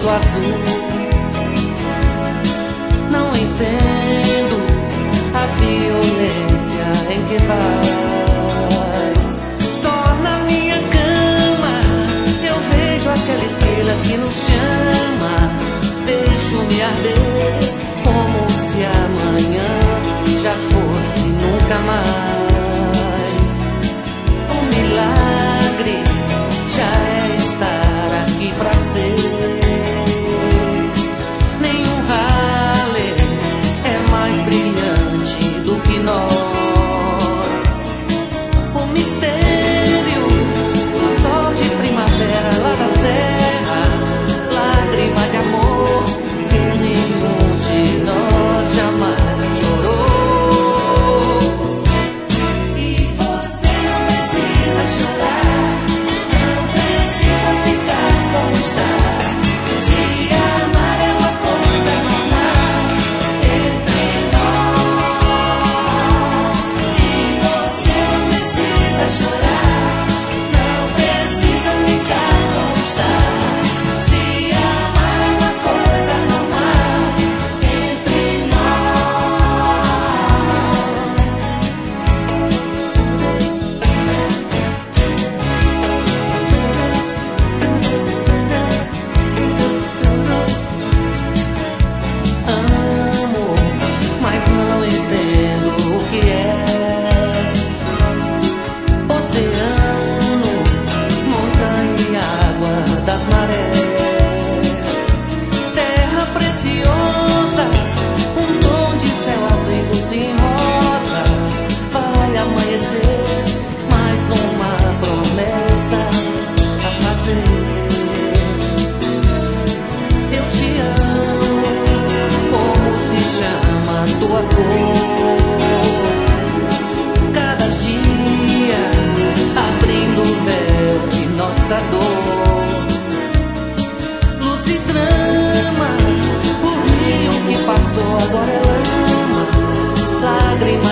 mundo azul. Não entendo a violência em que vais. Só na minha cama eu vejo aquela estrela que nos chama. Deixo-me arder como se amanhã já fosse nunca mais. O milagre já é estar aqui pra ser. Nenhum rale é mais brilhante do que nós. O mistério do sol de primavera lá da serra, lágrima de amor que nenhum de nós jamais chorou. E você não precisa chorar, não precisa ficar como está. Se amar é uma coisa normal entre nós. E você não precisa chorar, não precisa ficar como está. Se amar é uma coisa normal entre nós. Amo, mas não entendo o que és. Oceano, montanha e água das marés. Terra preciosa, um tom de céu abrindo-se em rosa. Vai amanhecer, mais uma promessa a fazer. Eu te amo, como se chama a tua cor. Cada dia abrindo o véu de nossa dor. Luz e drama, o rio que passou agora é lama. Lágrima